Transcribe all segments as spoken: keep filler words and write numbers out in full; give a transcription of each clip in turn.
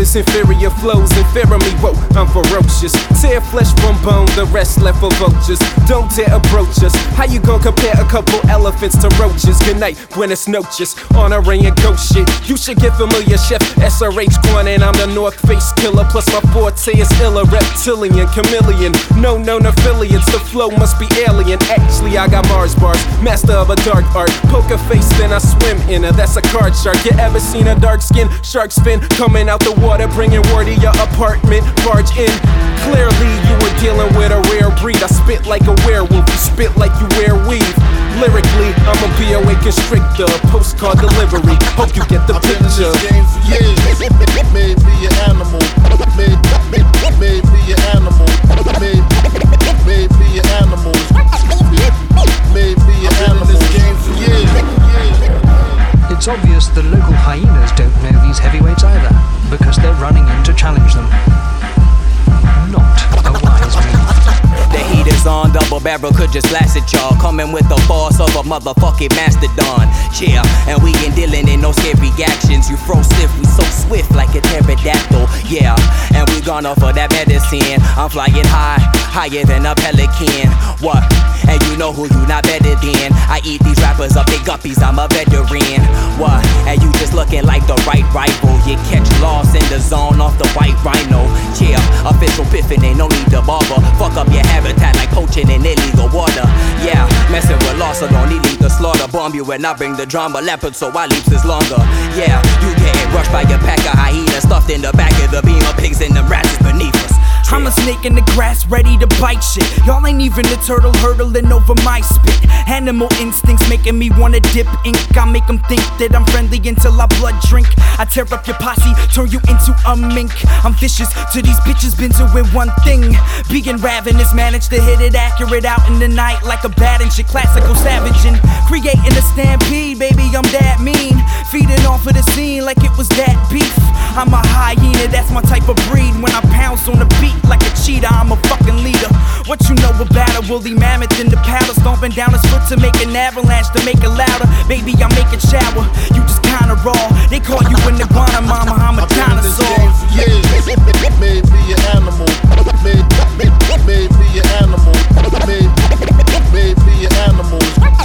This inferior flows in fear of me, whoa, I'm ferocious. Tear flesh from bone, the rest left for vultures. Don't dare approach us. How you gon' compare a couple elephants to roaches? Good night, buenas noches, on a rain and ghost shit. You should get familiar, Chef S R H Quan, and I'm the North Face killer. Plus my forte is illa, reptilian, chameleon. No known affiliates, the flow must be alien. Actually, I got Mars bars, master of a dark art. Poker face, then I swim in her, that's a card shark. You ever seen a dark skin shark's fin coming out the water, bringing word to your apartment? Barge in. Clearly, you were dealing with a rare breed. I spit like a werewolf, you spit like you wear weave. Lyrically, I'm a B O A constrictor, postcard delivery. Hope you get the I've picture. Been in this game for years. Made me an animal. Made, made, made me an animal. Made, made me an animal. Made me an animal. I've been in this game for years. It's obvious the local hyenas don't know these heavyweights either, because they're running in to challenge them. Not a wise move. The heat is on, double barrel could just blast it, y'all. Coming with the force of a motherfucking mastodon. Yeah, and we ain't dealing in no scary actions. You froze stiff, we so swift like a pterodactyl. Yeah, and we gone off of that medicine. I'm flying high, higher than a pelican. What? And you know who you not better than. I eat these rappers up, they guppies, I'm a veteran. What? And you just looking like the right rival. You catch lost in the zone off the white rhino. Yeah, official piffin', ain't no need to bother. Fuck up your habitat like poaching in illegal water. Yeah, messing with loss, so don't need the slaughter. Bomb you when I bring the drama, leopard, so I leaps is longer. Yeah, you getting rushed by your pack of hyenas, stuffed in the back of the beam of pigs and the rats is beneath us. I'm a snake in the grass, ready to bite shit. Y'all ain't even a turtle hurtling over my spit. Animal instincts making me wanna dip ink. I make them think that I'm friendly until I blood drink. I tear up your posse, turn you into a mink. I'm vicious to these bitches, been doing one thing. Being ravenous, managed to hit it accurate out in the night like a bat and shit. Classical savaging, creating a stampede, baby, I'm that mean. Feeding off of the scene like it was that beef. I'm a hyena, that's my type of breed. When I pounce on the beat like a cheetah, I'm a fucking leader. What you know about a woolly mammoth in the powder, stomping down his foot to make an avalanche, to make it louder. Baby, I make it shower, you just kinda raw. They call you an iguana, mama, I'm a dinosaur. Made me an animal. Made, made, made me an animal. Made, made me an animal.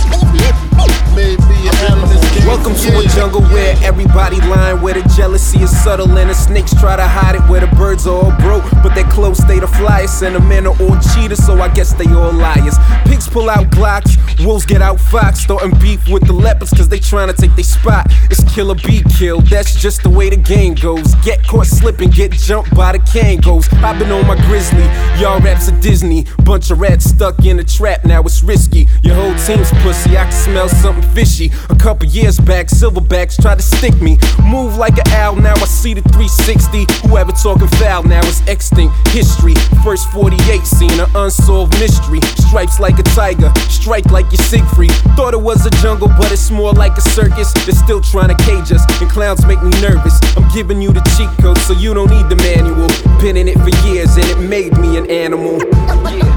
Made me an animal. Welcome to a jungle where everybody lying, where the jealousy is subtle and the snakes try to hide it, where the birds are all broke, but their clothes stay the flyest, and the men are all cheaters, so I guess they all liars. Pigs pull out blocks, wolves get out fox, starting beef with the leopards cause they trying to take their spot. It's kill or be killed, that's just the way the game goes. Get caught slipping, get jumped by the kangos. I've been on my grizzly, y'all raps are Disney. Bunch of rats stuck in a trap, now it's risky. Your whole team's pussy, I can smell something fishy. A couple years back, silverbacks tried to stick me. Move like an owl, now I see the three sixty. Whoever talking foul now is extinct history. First forty-eight seen an unsolved mystery. Stripes like a tiger, strike like your Siegfried. Thought it was a jungle, but it's more like a circus. They're still trying to cage us, and clowns make me nervous. I'm giving you the cheat code, so you don't need the manual. Been in it for years, and it made me an animal. Yeah.